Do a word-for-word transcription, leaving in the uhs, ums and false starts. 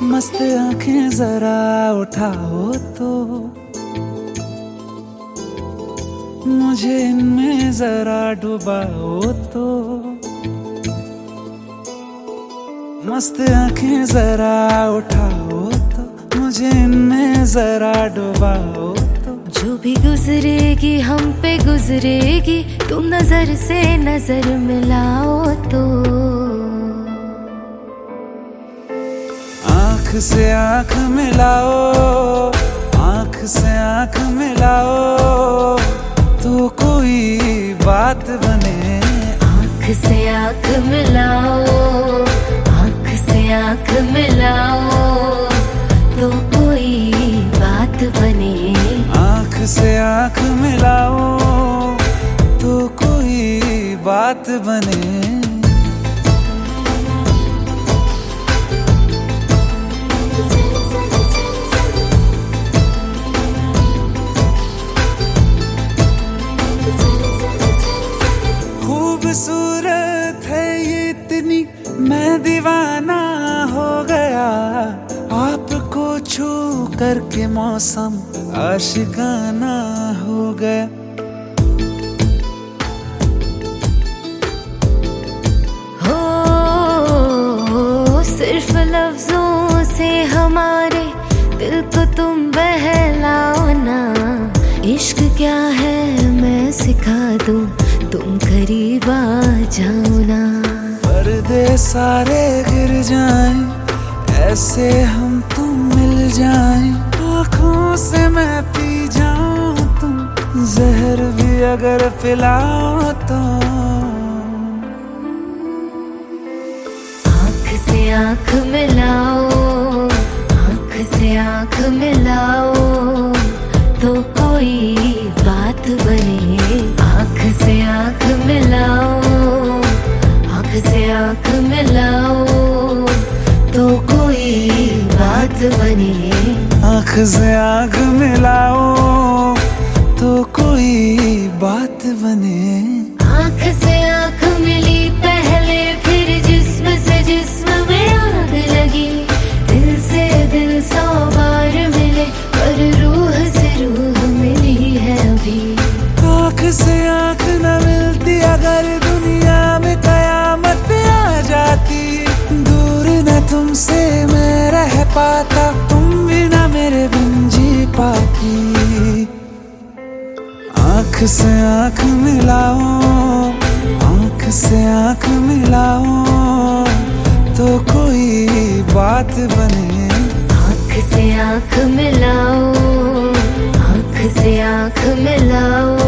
मस्त आंखें जरा उठाओ तो मुझे इनमें जरा डुबाओ तो। मस्त आंखें जरा उठाओ तो मुझे इनमें जरा डुबाओ तो। जो भी गुजरेगी हम पे गुजरेगी, तुम नजर से नजर मिलाओ तो। आँख से आँख मिलाओ, आँख से आँख मिलाओ तो कोई बात बने। आँख से आँख मिलाओ, आँख से आँख मिलाओ तो कोई बात बने। आँख से आँख मिलाओ तो कोई बात बने। खूबसूरत है ये इतनी, मैं दीवाना हो गया। आपको छू करके मौसम आशिकाना हो गया। हो सिर्फ लफ्जों से हमारे दिल को तुम बहलाओ ना। इश्क क्या है मैं सिखा दूं, तुम करीब आ जाओ ना। पर्दे सारे गिर जाएं, ऐसे हम तुम मिल जाएं। आँखों से मैं पी जाऊं, तुम जहर भी अगर पिलाओ तो। आँख से आँख मिलाओ, आँख से आँख मिलाओ तो कोई बात बने। आँख से आँख मिलाओ, आँख से आँख मिलाओ तो कोई बात बने। आँख से आँख मिलाओ तो कोई बात बने। आँख से आँख मिली पहले, फिर जिस्म से जिस्म में आग लगी। दिल से दिल सौ बार मिले, पर रूह से रूह मिली है अभी। आँख से आँख न मिलती अगर दुनिया में कयामत आ जाती। दूर न तुमसे मैं रह पाता, तुम भी न मेरे बिन जी पाती। आँख से आँख मिलाओ, आँख से आँख मिलाओ तो कोई बात बने। आँख से आँख मिलाओ, आँख से आँख मिलाओ